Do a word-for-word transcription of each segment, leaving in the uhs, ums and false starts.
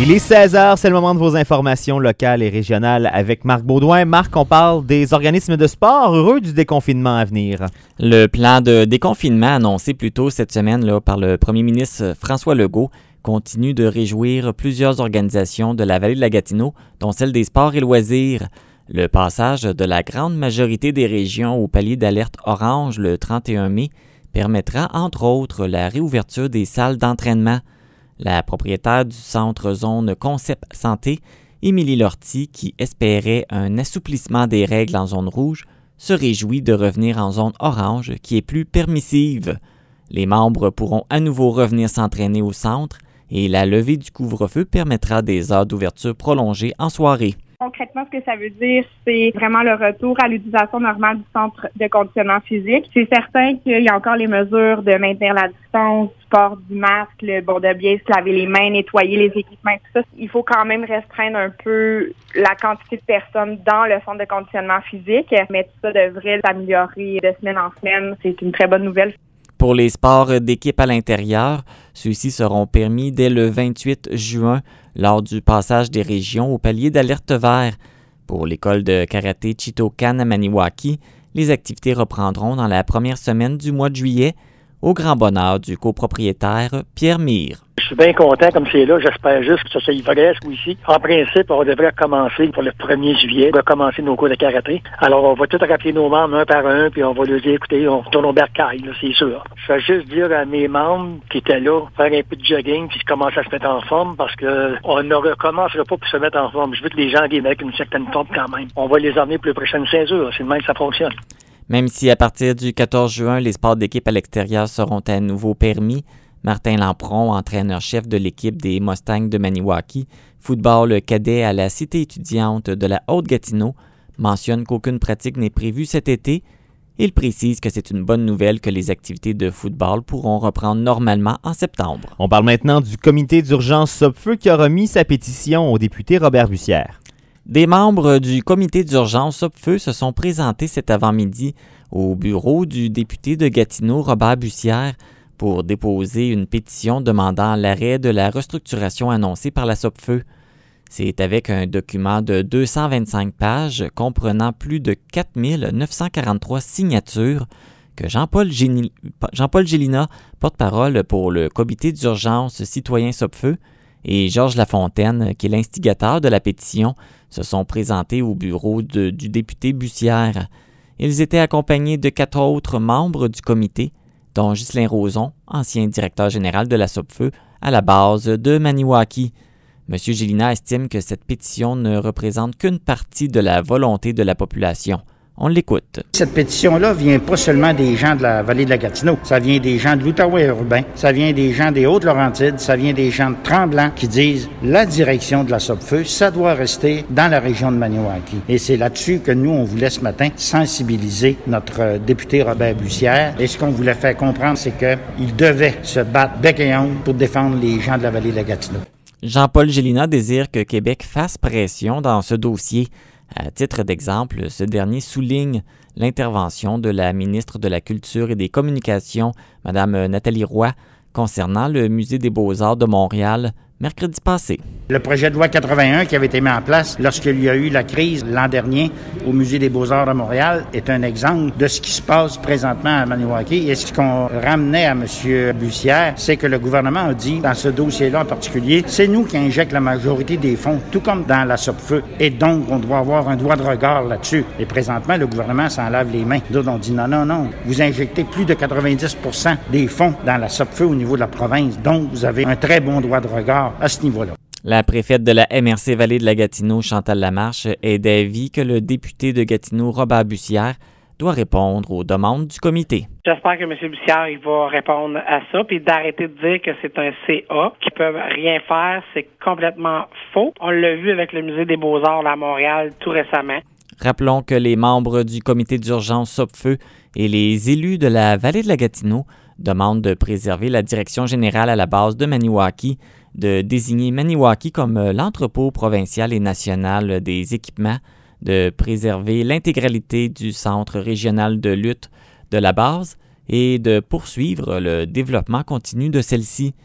Il est seize heures, c'est le moment de vos informations locales et régionales avec Marc Baudouin. Marc, on parle des organismes de sport heureux du déconfinement à venir. Le plan de déconfinement annoncé plus tôt cette semaine là, par le premier ministre François Legault continue de réjouir plusieurs organisations de la vallée de la Gatineau, dont celle des sports et loisirs. Le passage de la grande majorité des régions au palier d'alerte orange le trente et un mai permettra entre autres la réouverture des salles d'entraînement. La propriétaire du centre zone Concept Santé, Émilie Lortie, qui espérait un assouplissement des règles en zone rouge, se réjouit de revenir en zone orange qui est plus permissive. Les membres pourront à nouveau revenir s'entraîner au centre et la levée du couvre-feu permettra des heures d'ouverture prolongées en soirée. Concrètement, ce que ça veut dire, c'est vraiment le retour à l'utilisation normale du centre de conditionnement physique. C'est certain qu'il y a encore les mesures de maintenir la distance, du port du masque, le bon de bien se laver les mains, nettoyer les équipements, tout ça. Il faut quand même restreindre un peu la quantité de personnes dans le centre de conditionnement physique, mais tout ça devrait s'améliorer de semaine en semaine. C'est une très bonne nouvelle. Pour les sports d'équipe à l'intérieur, ceux-ci seront permis dès le vingt-huit juin lors du passage des régions au palier d'alerte vert. Pour l'école de karaté Chitokan à Maniwaki, les activités reprendront dans la première semaine du mois de juillet, au grand bonheur du copropriétaire Pierre Mire. Je suis bien content comme c'est là. J'espère juste que ça soit vrai ce coup-ci. En principe, on devrait commencer pour le premier juillet, on va commencer nos cours de karaté. Alors, on va tout rappeler nos membres un par un, puis on va leur dire, écoutez, on retourne au bercail, là, c'est sûr. Je vais juste dire à mes membres qui étaient là, faire un peu de jogging, puis commencer à se mettre en forme, parce que on ne recommencera pas pour se mettre en forme. Je veux que les gens viennent avec une certaine forme quand même. On va les emmener pour les prochaines seize heures. C'est de même que ça fonctionne. Même si à partir du quatorze juin, les sports d'équipe à l'extérieur seront à nouveau permis, Martin Lampron, entraîneur-chef de l'équipe des Mustangs de Maniwaki, football cadet à la cité étudiante de la Haute-Gatineau, mentionne qu'aucune pratique n'est prévue cet été. Il précise que c'est une bonne nouvelle que les activités de football pourront reprendre normalement en septembre. On parle maintenant du comité d'urgence Sopfeu qui a remis sa pétition au député Robert Bussière. Des membres du comité d'urgence Sopfeu se sont présentés cet avant-midi au bureau du député de Gatineau, Robert Bussière, pour déposer une pétition demandant l'arrêt de la restructuration annoncée par la Sopfeu. C'est avec un document de deux cent vingt-cinq pages comprenant plus de quatre mille neuf cent quarante-trois signatures que Jean-Paul, Géni... Jean-Paul Gélina, porte-parole pour le comité d'urgence citoyen Sopfeu, et Georges Lafontaine, qui est l'instigateur de la pétition, se sont présentés au bureau de, du député Bussière. Ils étaient accompagnés de quatre autres membres du comité, dont Ghislain Rozon, ancien directeur général de la Sopfeu, à la base de Maniwaki. M. Gélina estime que cette pétition ne représente qu'une partie de la volonté de la population. On l'écoute. Cette pétition-là vient pas seulement des gens de la vallée de la Gatineau. Ça vient des gens de l'Outaouais urbain. Ça vient des gens des Hautes-Laurentides. Ça vient des gens de Tremblant qui disent la direction de la Sopfeu, ça doit rester dans la région de Maniwaki. Et c'est là-dessus que nous, on voulait ce matin sensibiliser notre député Robert Bussière. Et ce qu'on voulait faire comprendre, c'est qu'il devait se battre bec et ongle pour défendre les gens de la vallée de la Gatineau. Jean-Paul Gélina désire que Québec fasse pression dans ce dossier. À titre d'exemple, ce dernier souligne l'intervention de la ministre de la Culture et des Communications, Mme Nathalie Roy, concernant le Musée des Beaux-Arts de Montréal, mercredi passé. Le projet de loi quatre-vingt-un qui avait été mis en place lorsqu'il y a eu la crise l'an dernier au Musée des Beaux-Arts de Montréal est un exemple de ce qui se passe présentement à Maniwaki. Et ce qu'on ramenait à M. Bussière, c'est que le gouvernement a dit, dans ce dossier-là en particulier, c'est nous qui injectons la majorité des fonds, tout comme dans la Sopfeu. Et donc, on doit avoir un droit de regard là-dessus. Et présentement, le gouvernement s'en lave les mains. D'autres ont dit non, non, non. Vous injectez plus de quatre-vingt-dix pour cent des fonds dans la Sopfeu au niveau de la province. Donc, vous avez un très bon droit de regard à ce niveau-là. La préfète de la M R C Vallée de la Gatineau, Chantal Lamarche, est d'avis que le député de Gatineau, Robert Bussière, doit répondre aux demandes du comité. J'espère que M. Bussière il va répondre à ça, puis d'arrêter de dire que c'est un C A, qui peuvent rien faire, c'est complètement faux. On l'a vu avec le Musée des Beaux-Arts à Montréal tout récemment. Rappelons que les membres du comité d'urgence Sopfeu et les élus de la Vallée de la Gatineau demandent de préserver la direction générale à la base de Maniwaki, de désigner Maniwaki comme l'entrepôt provincial et national des équipements, de préserver l'intégralité du centre régional de lutte de la base et de poursuivre le développement continu de celle-ci.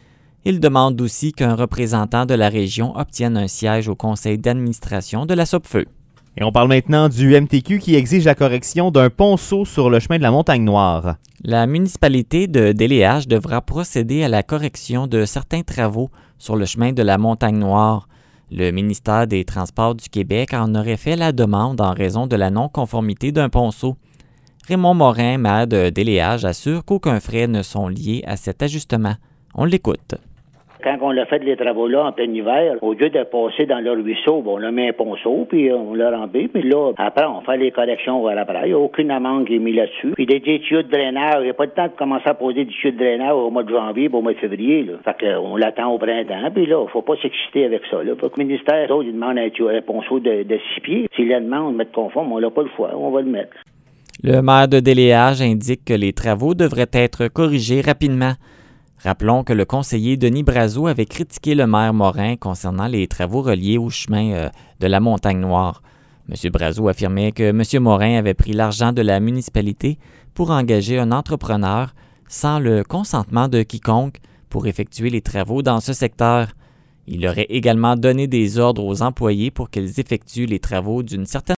Il demande aussi qu'un représentant de la région obtienne un siège au conseil d'administration de la Sopfeu. Et on parle maintenant du M T Q qui exige la correction d'un ponceau sur le chemin de la Montagne-Noire. La municipalité de Déléage devra procéder à la correction de certains travaux sur le chemin de la Montagne-Noire. Le ministère des Transports du Québec en aurait fait la demande en raison de la non-conformité d'un ponceau. Raymond Morin, maire de Déléage, assure qu'aucun frais ne sont liés à cet ajustement. On l'écoute. Quand on a fait les travaux-là en plein hiver, au lieu de passer dans le ruisseau, bon, on a mis un ponceau, puis on l'a rempli, puis là, après, on fait les corrections vers après. Il n'y a aucune amende qui est mise là-dessus. Puis des, des tuyaux de drainage, il n'y a pas de temps de commencer à poser des tuyaux de drainage au mois de janvier, au mois de février, là. Fait qu'on l'attend au printemps, puis là, il ne faut pas s'exciter avec ça, là. Fait que le ministère, autres, il demande un, tuyau, un ponceau de, de six pieds. S'il la demande de mettre conforme, on n'a pas le choix, on va le mettre. Le maire de Déléage indique que les travaux devraient être corrigés rapidement. Rappelons que le conseiller Denis Brazeau avait critiqué le maire Morin concernant les travaux reliés au chemin euh, de la Montagne-Noire. M. Brazeau affirmait que M. Morin avait pris l'argent de la municipalité pour engager un entrepreneur sans le consentement de quiconque pour effectuer les travaux dans ce secteur. Il aurait également donné des ordres aux employés pour qu'ils effectuent les travaux d'une certaine